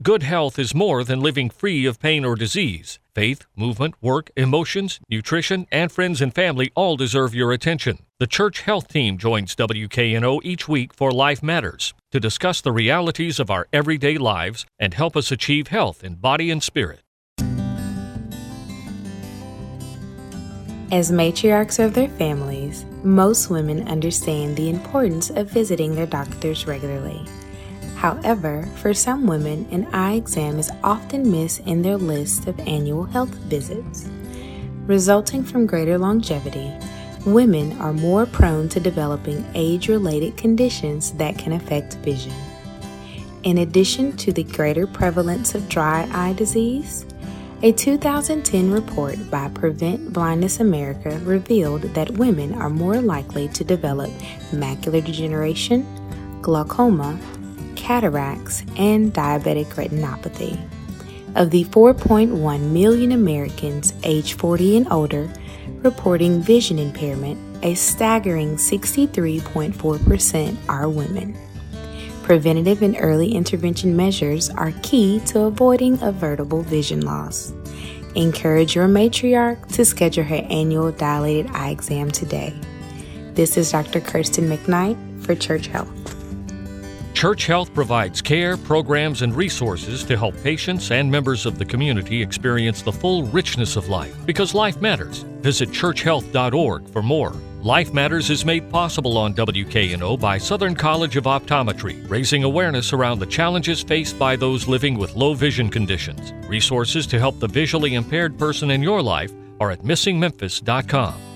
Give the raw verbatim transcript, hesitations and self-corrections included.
Good health is more than living free of pain or disease. Faith, movement, work, emotions, nutrition, and friends and family all deserve your attention. The Church Health Team joins W K N O each week for Life Matters to discuss the realities of our everyday lives and help us achieve health in body and spirit. As matriarchs of their families, most women understand the importance of visiting their doctors regularly. However, for some women, an eye exam is often missed in their list of annual health visits. Resulting from greater longevity, women are more prone to developing age-related conditions that can affect vision. In addition to the greater prevalence of dry eye disease, a two thousand ten report by Prevent Blindness America revealed that women are more likely to develop macular degeneration, glaucoma, cataracts, and diabetic retinopathy. Of the four point one million Americans aged forty and older reporting vision impairment, a staggering sixty-three point four percent are women. Preventative and early intervention measures are key to avoiding avoidable vision loss. Encourage your matriarch to schedule her annual dilated eye exam today. This is Doctor Kirsten McKnight for Church Health. Church Health provides care, programs, and resources to help patients and members of the community experience the full richness of life, because life matters. Visit church health dot org for more. Life Matters is made possible on W K N O by Southern College of Optometry, raising awareness around the challenges faced by those living with low vision conditions. Resources to help the visually impaired person in your life are at missing memphis dot com.